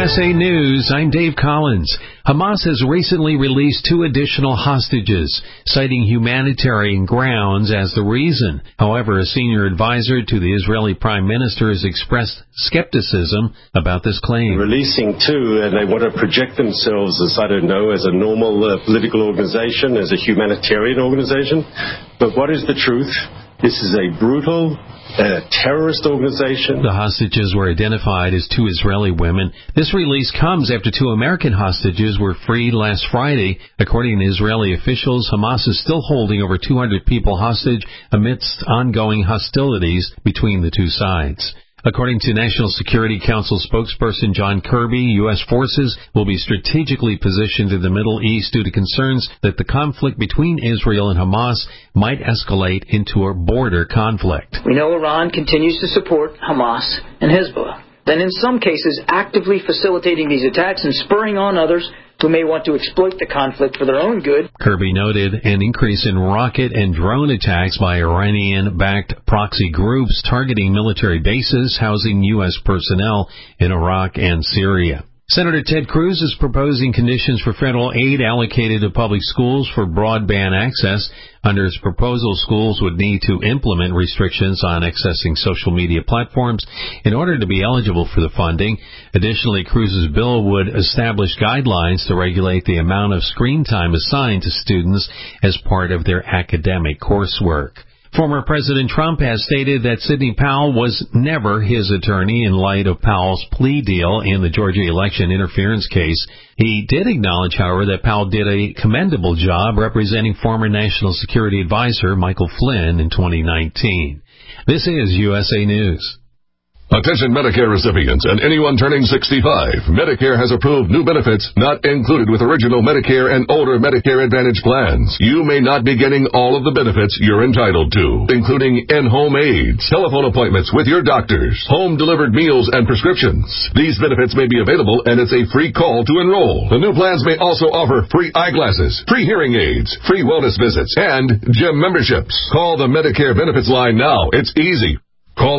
USA News, I'm Dave Collins. Hamas has recently released 2 additional hostages, citing humanitarian grounds as the reason. However, a senior advisor to the Israeli Prime Minister has expressed skepticism about this claim. Releasing 2, and they want to project themselves as, I don't know, as a normal political organization, as a humanitarian organization. But what is the truth? This is a brutal terrorist organization. The hostages were identified as 2 Israeli women. This release comes after 2 American hostages were freed last Friday. According to Israeli officials, Hamas is still holding over 200 people hostage amidst ongoing hostilities between the 2 sides. According to National Security Council spokesperson John Kirby, U.S. forces will be strategically positioned in the Middle East due to concerns that the conflict between Israel and Hamas might escalate into a border conflict. We know Iran continues to support Hamas and Hezbollah, then in some cases actively facilitating these attacks and spurring on others who may want to exploit the conflict for their own good. Kirby noted an increase in rocket and drone attacks by Iranian-backed proxy groups targeting military bases housing U.S. personnel in Iraq and Syria. Senator Ted Cruz is proposing conditions for federal aid allocated to public schools for broadband access. Under his proposal, schools would need to implement restrictions on accessing social media platforms in order to be eligible for the funding. Additionally, Cruz's bill would establish guidelines to regulate the amount of screen time assigned to students as part of their academic coursework. Former President Trump has stated that Sidney Powell was never his attorney in light of Powell's plea deal in the Georgia election interference case. He did acknowledge, however, that Powell did a commendable job representing former National Security Advisor Michael Flynn in 2019. This is USA News. Attention Medicare recipients and anyone turning 65. Medicare has approved new benefits not included with original Medicare and older Medicare Advantage plans. You may not be getting all of the benefits you're entitled to, including in-home aids, telephone appointments with your doctors, home-delivered meals and prescriptions. These benefits may be available, and it's a free call to enroll. The new plans may also offer free eyeglasses, free hearing aids, free wellness visits, and gym memberships. Call the Medicare Benefits line now. It's easy. Call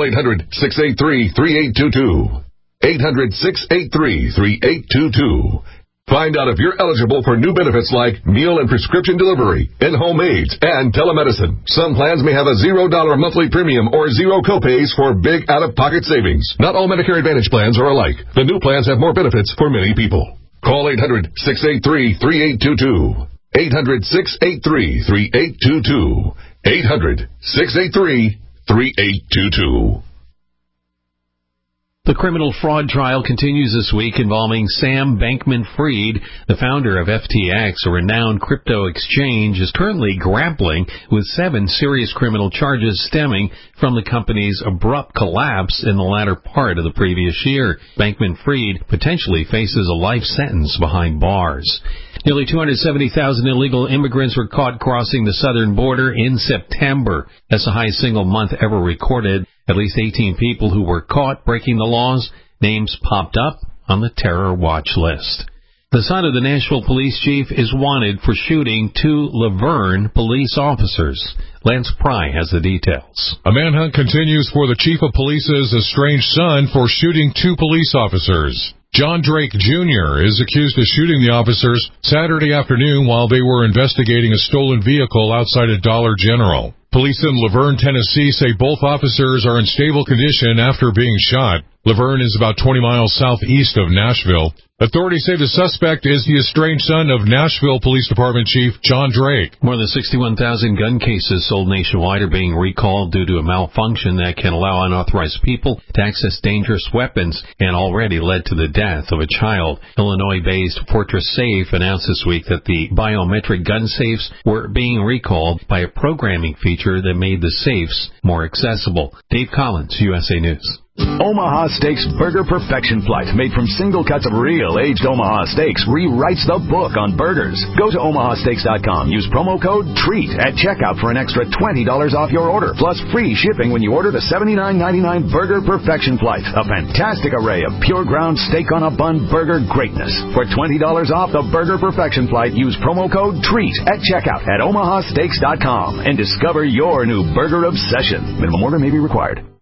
800-683-3822. 800-683-3822. Find out if you're eligible for new benefits like meal and prescription delivery, in-home aids, and telemedicine. Some plans may have a $0 monthly premium or 0 copays for big out-of-pocket savings. Not all Medicare Advantage plans are alike. The new plans have more benefits for many people. Call 800-683-3822. 800-683-3822. 800-683-3822. 3822. The criminal fraud trial continues this week involving Sam Bankman-Fried. The founder of FTX, a renowned crypto exchange, is currently grappling with 7 serious criminal charges stemming from the company's abrupt collapse in the latter part of the previous year. Bankman-Fried potentially faces a life sentence behind bars. Nearly 270,000 illegal immigrants were caught crossing the southern border in September. That's the highest single month ever recorded. At least 18 people who were caught breaking the laws, names popped up on the terror watch list. The son of the Nashville police chief is wanted for shooting 2 Laverne police officers. Lance Pry has the details. A manhunt continues for the chief of police's estranged son for shooting 2 police officers. John Drake Jr. is accused of shooting the officers Saturday afternoon while they were investigating a stolen vehicle outside a Dollar General. Police in Laverne, Tennessee say both officers are in stable condition after being shot. Laverne is about 20 miles southeast of Nashville. Authorities say the suspect is the estranged son of Nashville Police Department Chief John Drake. More than 61,000 gun cases sold nationwide are being recalled due to a malfunction that can allow unauthorized people to access dangerous weapons and already led to the death of a child. Illinois-based Fortress Safe announced this week that the biometric gun safes were being recalled by a programming feature that made the safes more accessible. Dave Collins, USA News. Omaha Steaks Burger Perfection Flight, made from single cuts of real aged Omaha steaks, rewrites the book on burgers. Go to omahasteaks.com. Use promo code TREAT at checkout for an extra $20 off your order, plus free shipping when you order the $79.99 Burger Perfection Flight. A fantastic array of pure ground steak on a bun burger greatness. For $20 off the Burger Perfection Flight, use promo code TREAT at checkout at omahasteaks.com and discover your new burger obsession. Minimum order may be required.